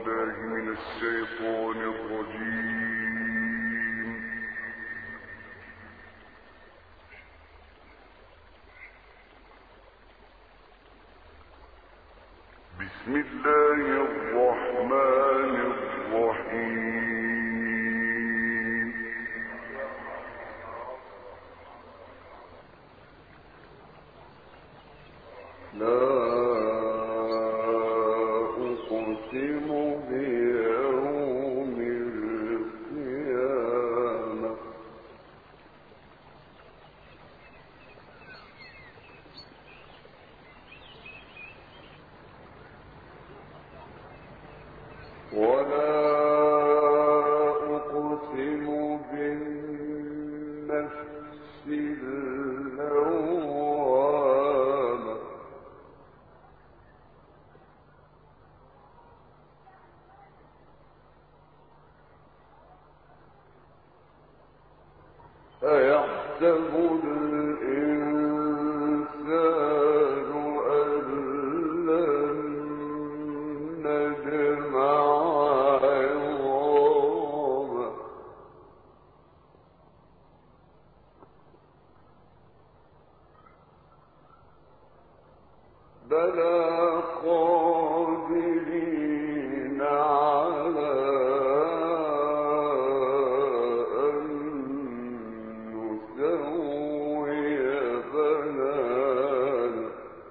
بالله من الشيطان الرجيم. بسم الله الرحمن الرحيم. لا أقسم بيوم القيامة ولا أقسم بالنفس اللوامة أيحسب الإنسان أن لن نجمع عظامه بلى قادرين على أن نسوي بنانه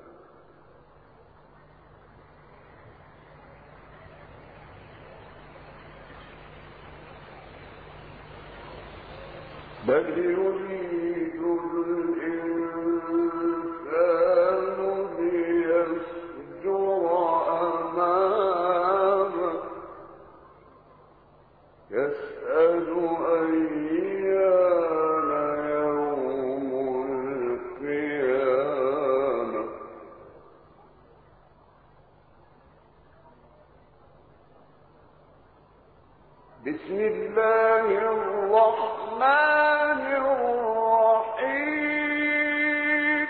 بل يريد الإنسان ليفجر أمامه يسأل أيان يوم القيامة بسم الله الرحمن الرحيم.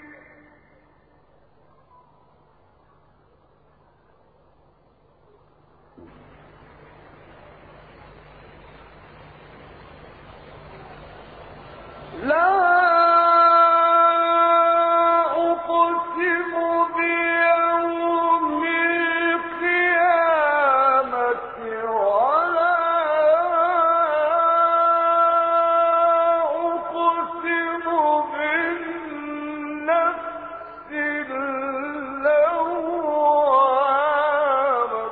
لا أقسم بيوم القيامة ولا أقسم بالنفس اللوامة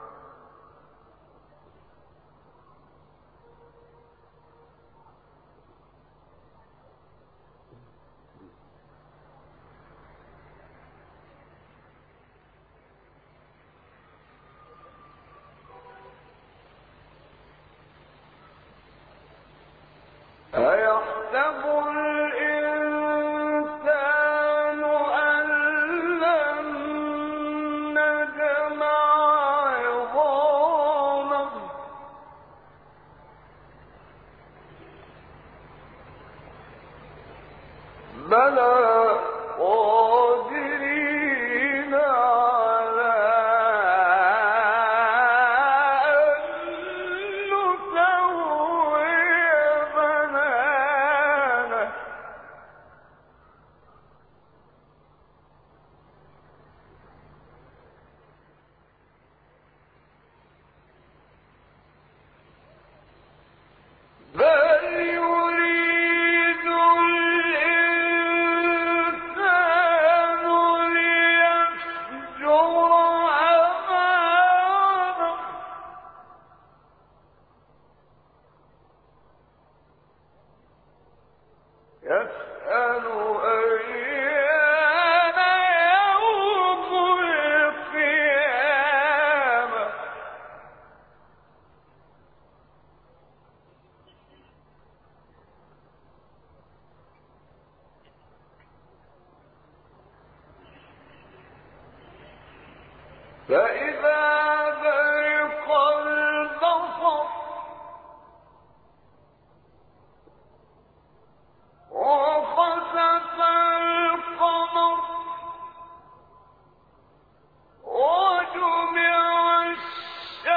أيحسب الإنسان أن لن نجمع عظامه بلى قادرين على أن نسوي بنانه بل يريد الإنسان ليفجر أمامه يسأل أيان يوم القيامة فإذا برق البصر وخسف القمر وجمع الشمس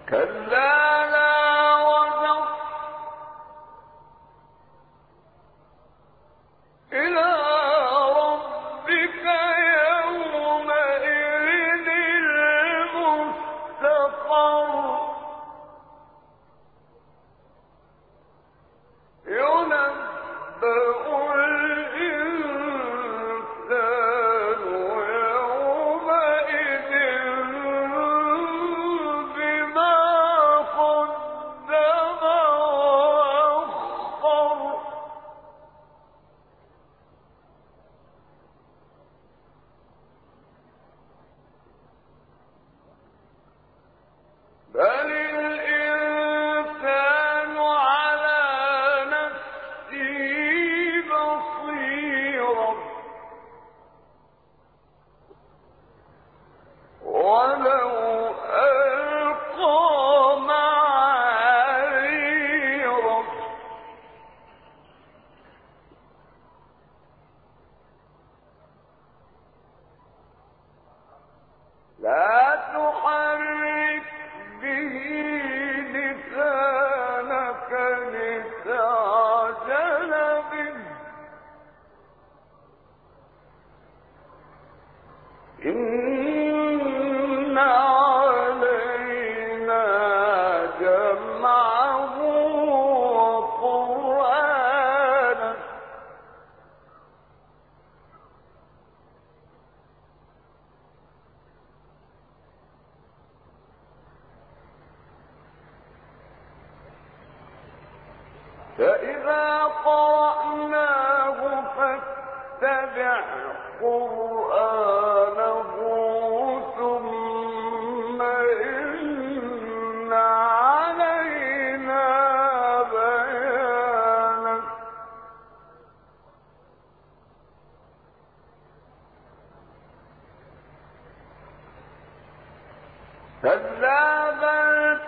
كلا لا وزر إلى ربك يومئذ المستقر ينبأ الإنسان يومئذ بما قدم وأخر بل الإنسان على نفسه بصيرة ولو ألقى معاذيره لا تحرك به لسانك لتعجل به إن علينا جمعه وقرآنه فإذا قرأناه فاتبع قرآنه ثم إن علينا بيانه كلا بل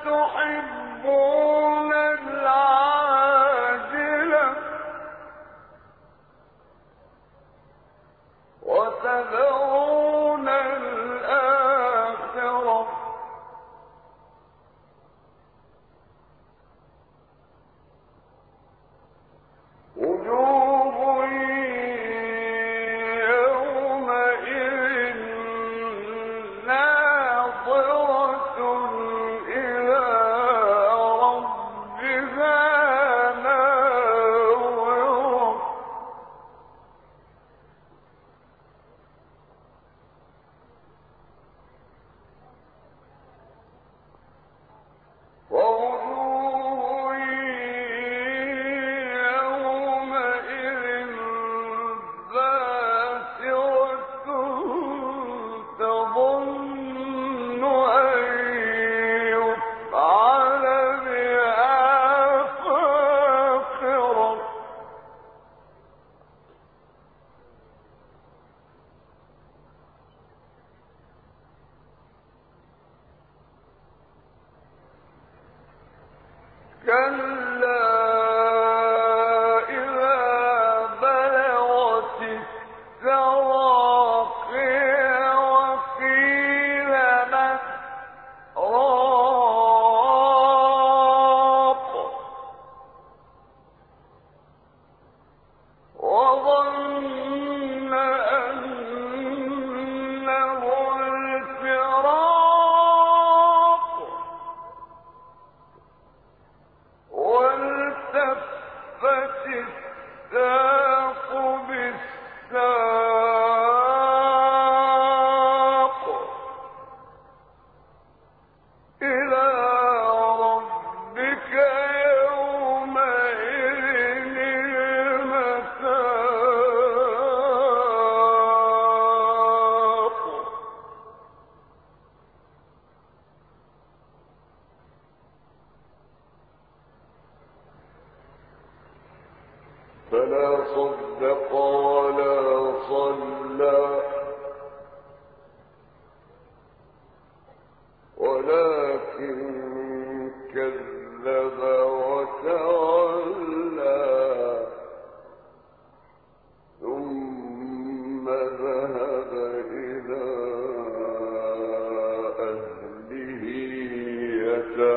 تحبون العاجلة وتذرون الآخرة وجوه يومئذ ناظرة إلى ربها ناظرة ووجوه يومئذ باسرة تظن أن يفعل بها فاقرة كلا إذا بلغت التراقي وقيل من راق وظن أنه الفراق والتفت الساق بالساق إلى ربك يومئذ المساق فلا صدق ولا صلى ولكن كذب وتولى ثم ذهب إلى أهله يتمنى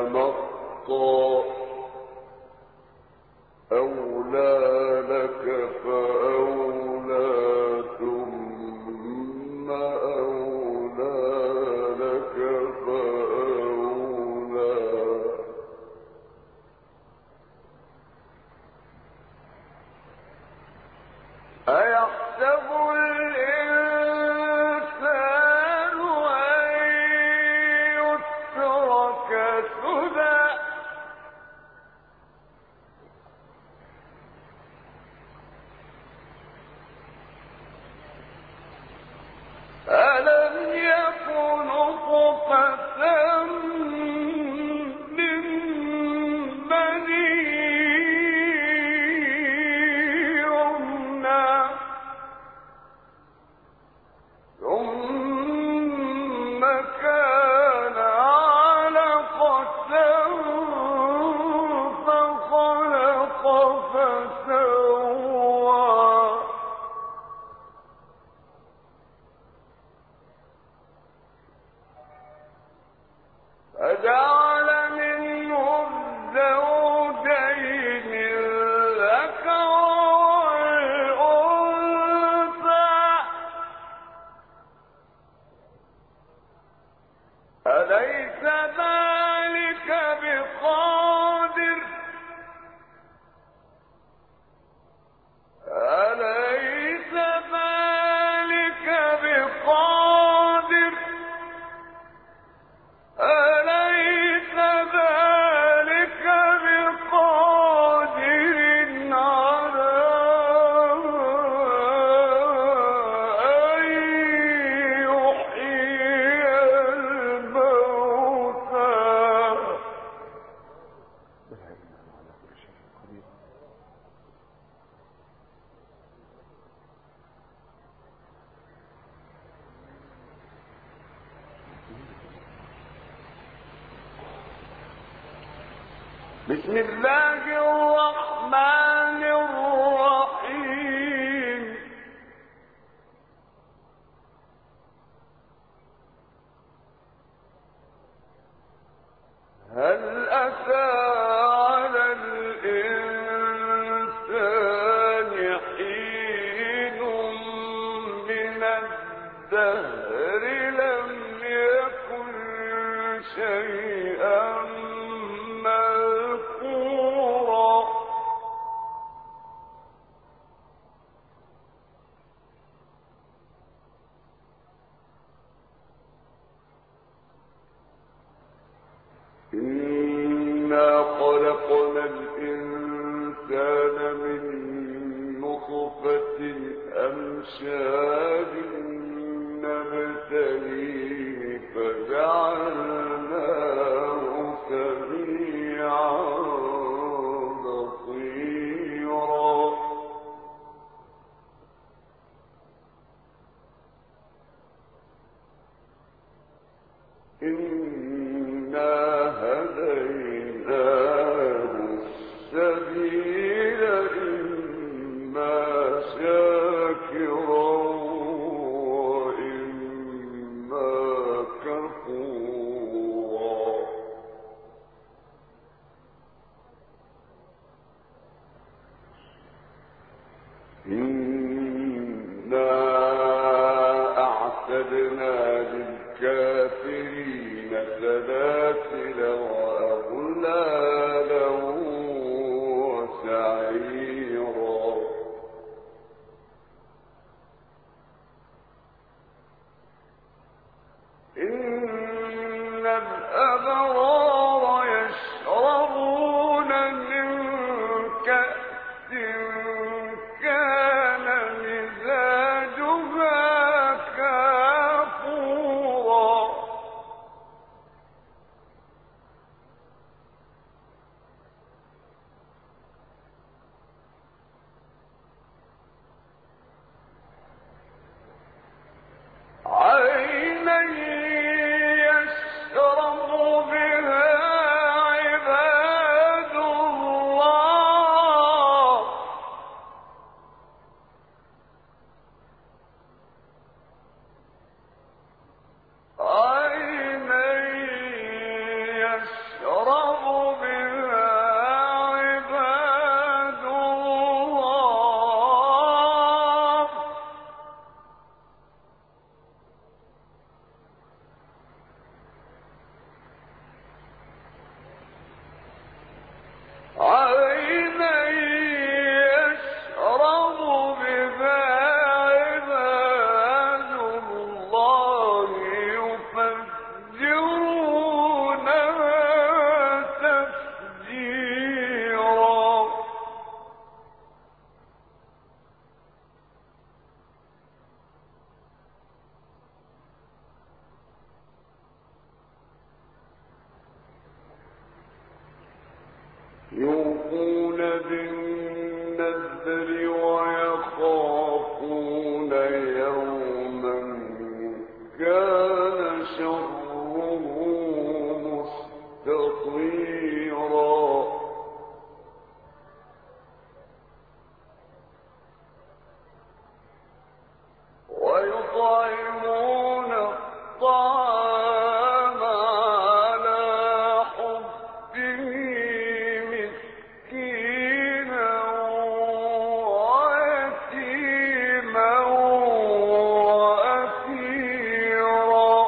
بسم الله الرحمن الرحيم هل أتى على الإنسان حين من الدهر لم يكن شيئا مذكورا إنا خلقنا الإنسان من نطفة أمشاج نبتليه فجعلناه سميعا بصيرا إنا هديناه السبيل إما شاكرا وإما كفورا إنا أعتدنا للكافرين سلاسل وأغلالا وسعيرا إن الأبرار يشربون من كأس كان مزاجها كافورا عينا يشرب بها عباد الله عينا يشرب بها عباد الله عينا يشرب بها عباد الله يفجرونها تفجيرا يوفون بالنذر ويخافون يوما كان شره مستطيرا ويطعمون الطعام على حبه مسكينا ويتيما وأسيرا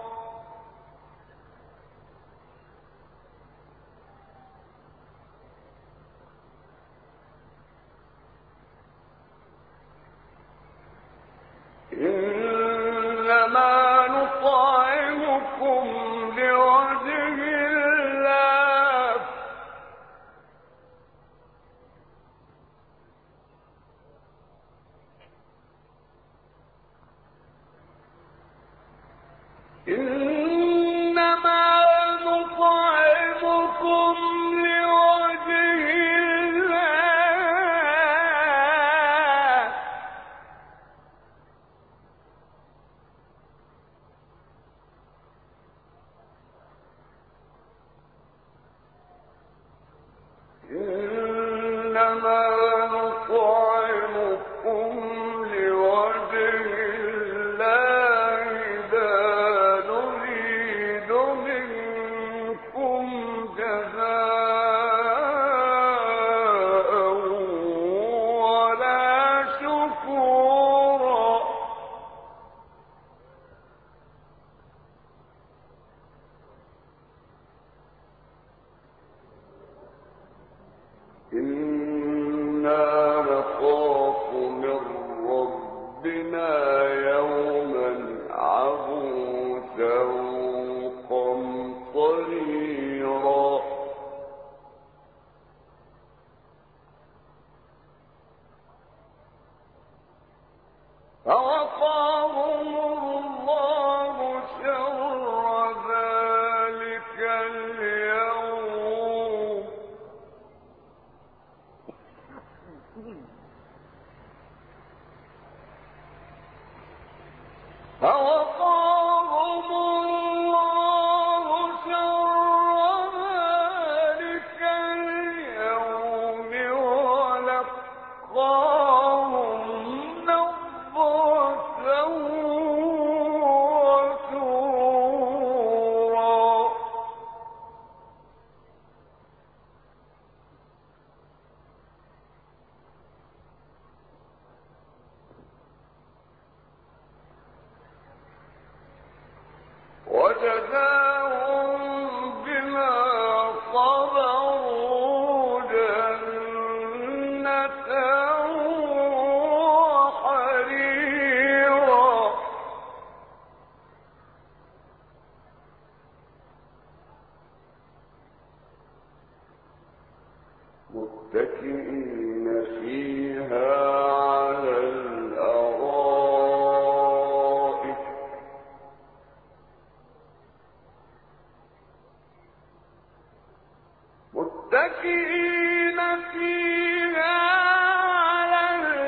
إنما نطعمكم لوجه الله إنما نطعمكم لوجه الله ربنا يوما عبوسا قمطريرا فوقاهم الله شر ذلك اليوم فوقاهم الله شر ذلك اليوم ولقاهم نضرة وسرورا وجزاهم بما صبروا جنة وحريرا متكئين فيها على الأرائك متكئين فيها على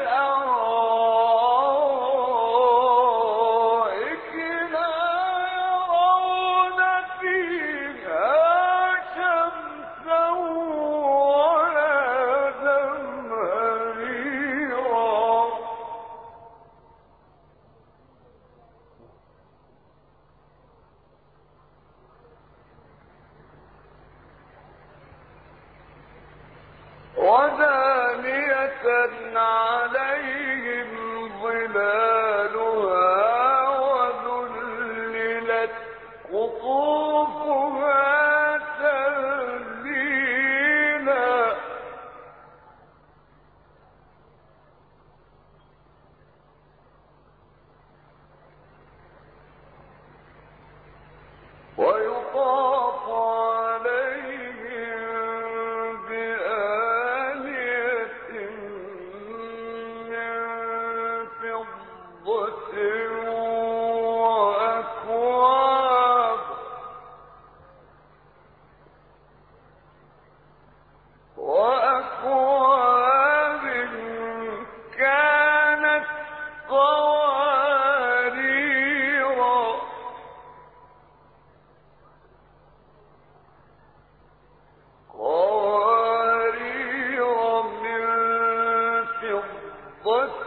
الأرائك لا يرون فيها شمسا ولا زمهريرا ودانية عليهم ظلالها وذللت قطوفها تذليلا ويطاف عليهم بآنية من فضة وأكواب كانت قواريرا من فضة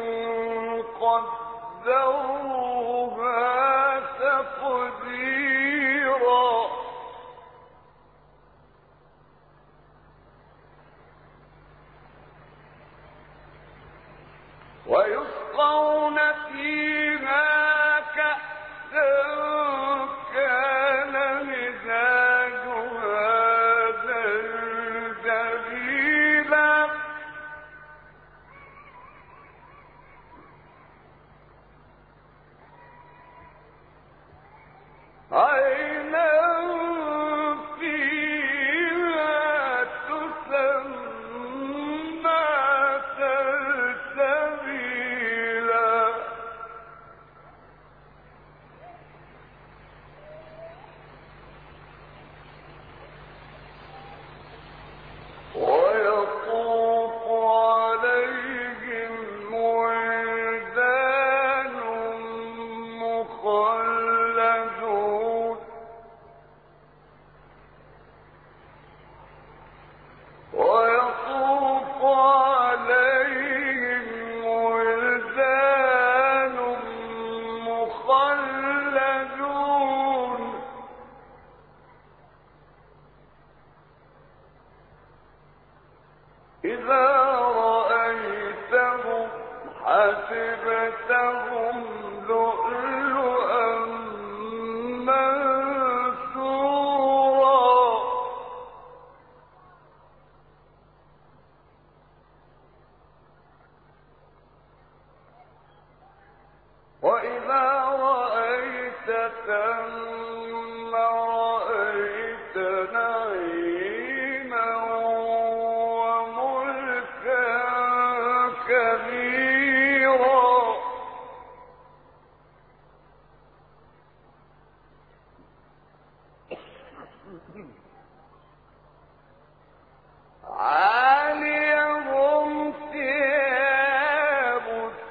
قدروها تقديرا ويسقون فيها كأسا كان مزاجها زنجبيلا عينا فيها تسمى سلسبيلا ثم رأيت نعيما وملكا كبيرا عاليهم ثياب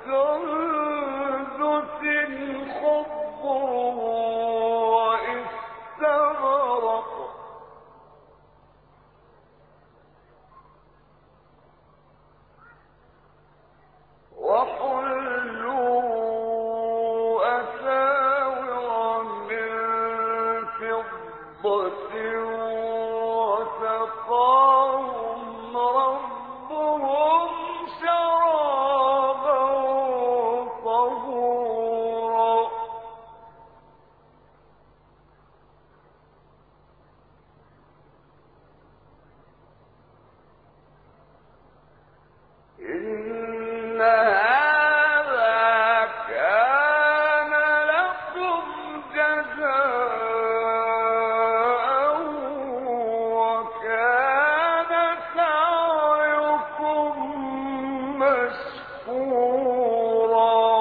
سندس خضر واستبرق وحلوا أساور من فضة وسقاهم ربهم شرابا طهورا إن هذا كان لكم جزاء وكان سعيكم مشكورا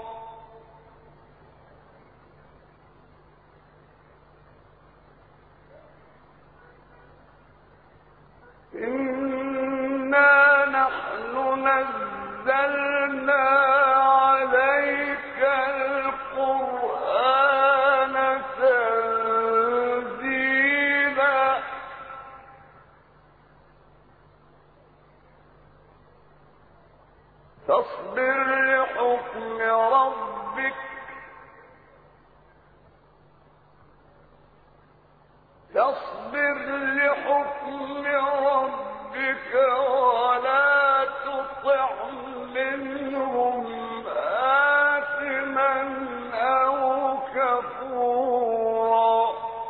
إنا نحن نزلنا عليك القرآن تنزيلا فاصبر لحكم ربك ولا تطع منهم آثما أو كفورا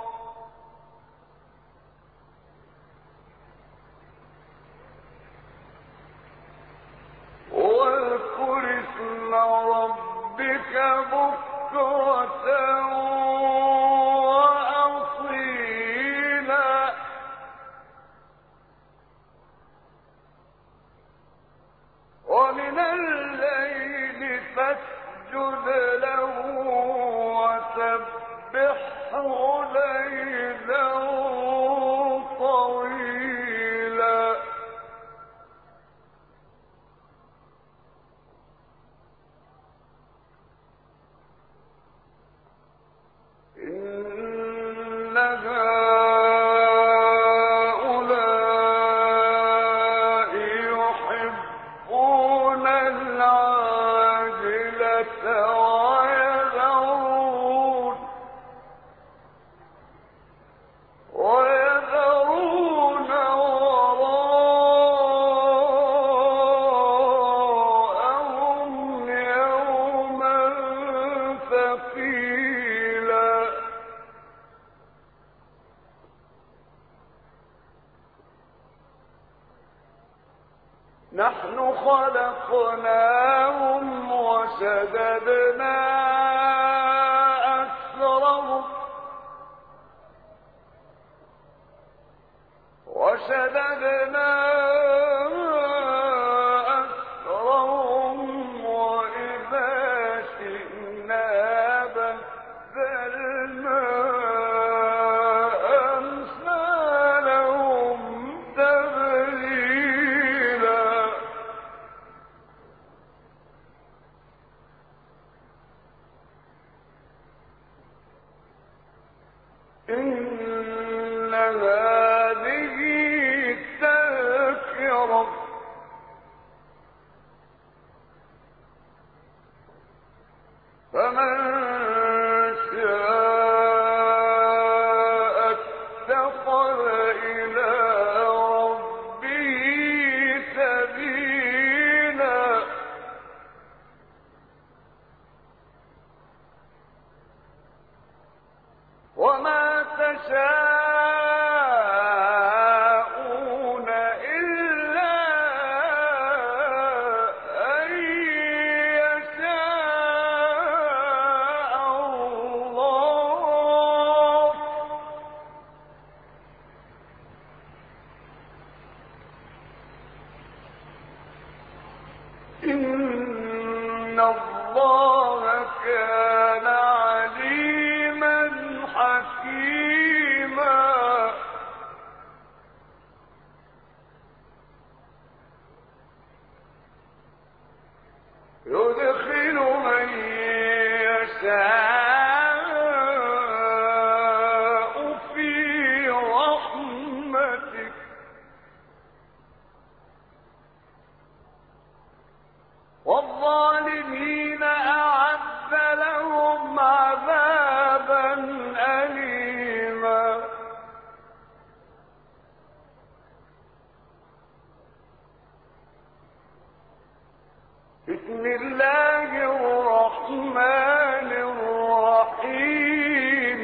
واذكر اسم ربك بكرة وأصيلا ومن الليل فاسجد له وسبحه ليلا طويلا إن هؤلاء يحبون العاجلة ويذرون وراءهم يوما ثقيلا نحن خلقناهم وشددنا أسرهم وإذا شئنا بدلنا أمثالهم تبديلا إن هذه تذكرة فمن شاء اتخذ إلى ربه سبيلا وما تشاءون إلا أن يشاء الله الله كان عليما حكيما يدخل من يشاء في رحمته والظالمين أعد لهم عذابا أليما بسم الله الرحمن الرحيم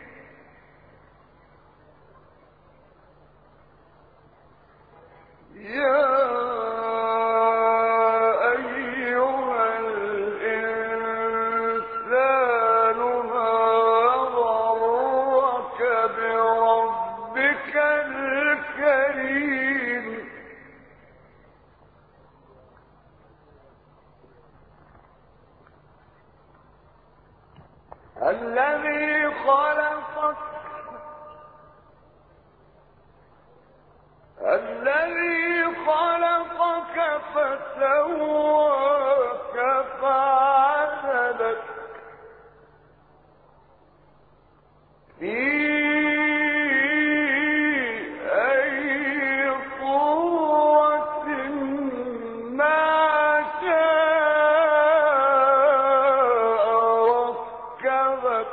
يا أيها الإنسان ما غرك بربك الكريم الذي خلقك فسواك فعدلك في أي صورة ما شاء ركبك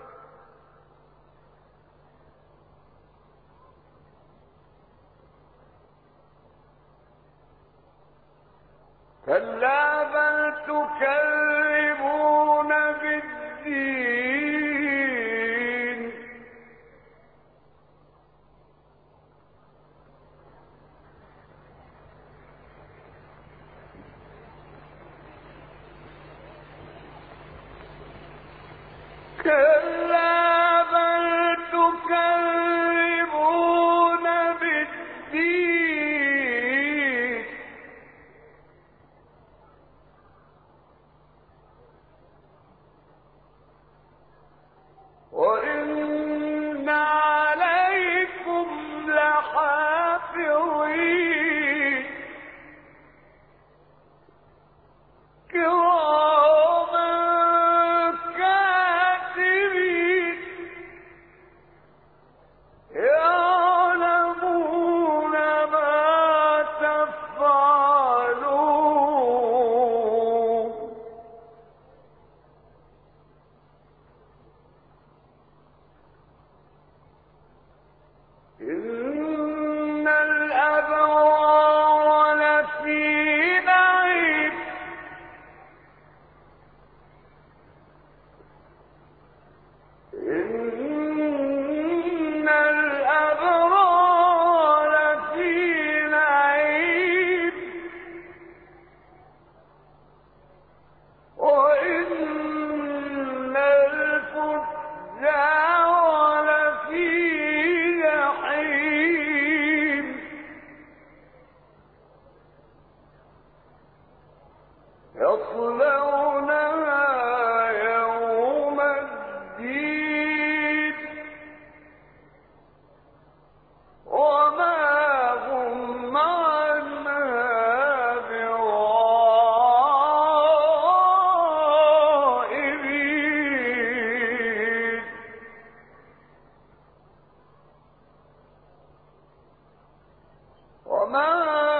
كلا بل تكذبون بالدين كلا بل تكذبون بالدين وإن عليكم لحافظين كراما كاتبين يعلمون ما تفعلون إن الأبرار لفي نعيم إن الأبرار لفي نعيم وإن الفجار لفي جحيم يصلونها يوم الدين وما هم عنها بغائبين وما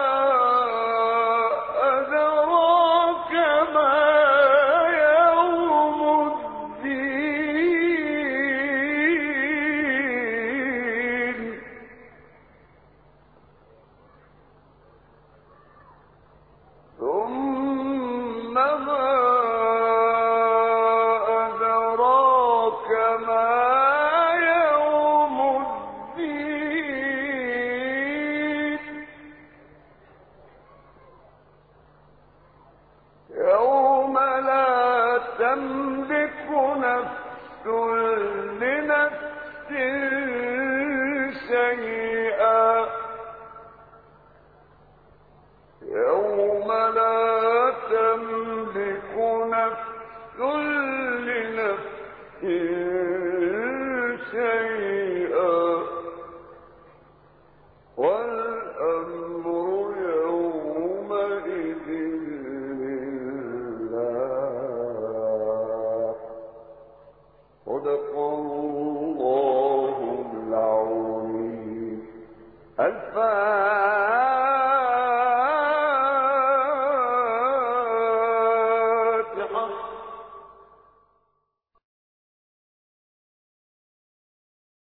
أدراك ما يوم الدين ثم ما أدراك ما يوم الدين يوم لا تملك نفس لنفس شيئا يوم لا تملك نفس لنفس